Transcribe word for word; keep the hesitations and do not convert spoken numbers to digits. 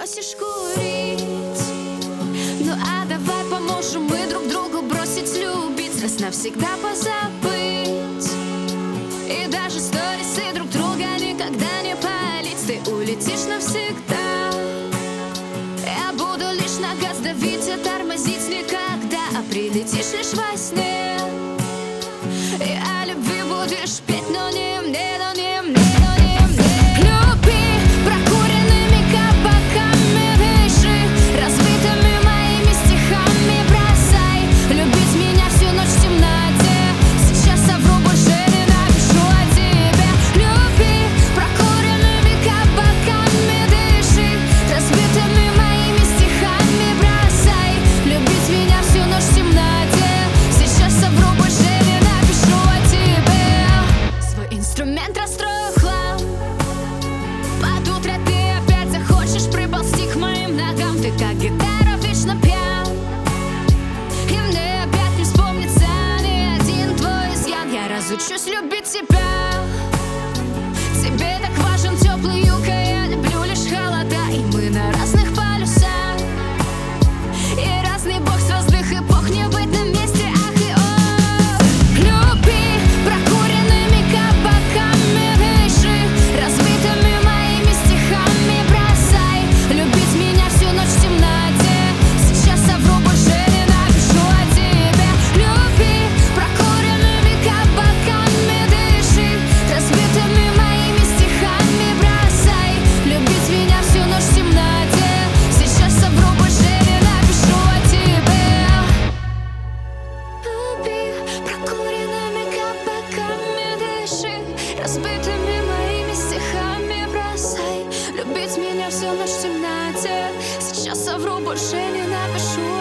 Просишь курить, ну а давай поможем мы друг другу бросить любить, раз навсегда позабыть. И даже сторисы друг друга никогда не палить. Ты улетишь навсегда, я буду лишь на газ давить, а тормозить никогда. А прилетишь лишь во сне, и о любви будешь петь, но не мне, но не мне, но не мне. Люби, прокуренными кабаками дыши, разбитыми моими стихами бросай. Любить меня всю ночь в темноте, сейчас совру, больше не напишу о тебе. Люби, прокуренными кабаками дыши, разбитыми моими стихами бросай. Любить меня всю ночь в темноте, сейчас совру, больше не напишу о тебе. Свой инструмент расстрою в хлам, под утро ты опять захочешь приползти к моим ногам. Ты как гитара вечно пьян, и мне опять не вспомнится ни один твой изъян. Я разучусь любить тебя, тебе так важен теплый юг, а я люблю лишь холода. И мы на разных полюсах, и разный бог с разных эпох, не быть на месте, ах и ох. Люби, прокуренными кабаками дыши, разбитыми моими стихами бросай. Любить меня всю ночь в темноте, сейчас совру, больше не напишу о тебе. Люби, прокуренными кабаками дыши, разбитыми моими стихами бросай. Любить меня всю ночь в темноте, сейчас совру, больше не напишу о тебе. Люби, прокуренными кабаками дыши, разбитыми моими стихами бросай. Любить меня всю ночь в темноте, сейчас совру, больше не напишу